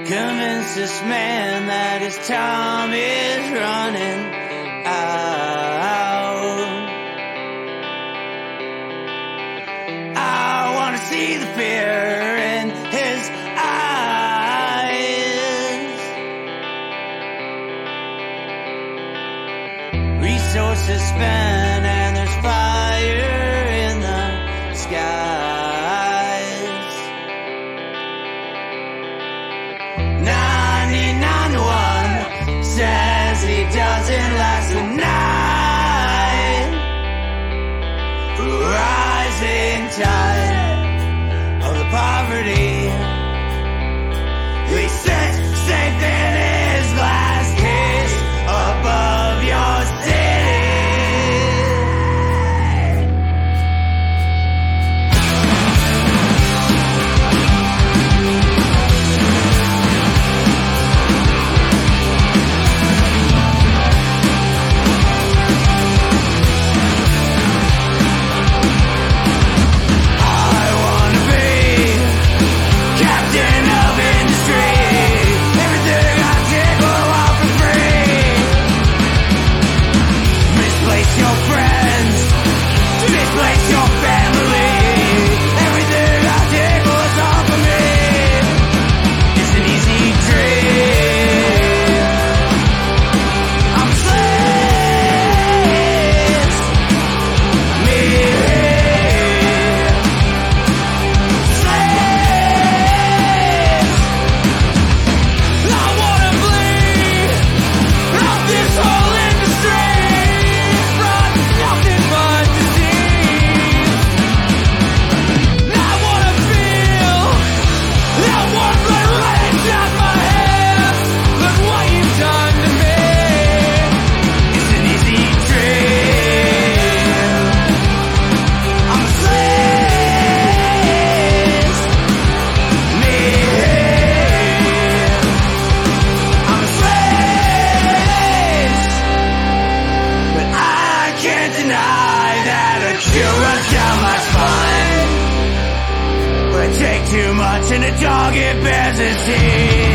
Convince this man that his time is running out. I wanna see the fear in his eyes. Resources spent and there's fire in the skies. 99 to 1 says he doesn't last the night. Rising tide of the poverty. He sits safe in his glass case above your city. Too much and a dog, it bears its teeth.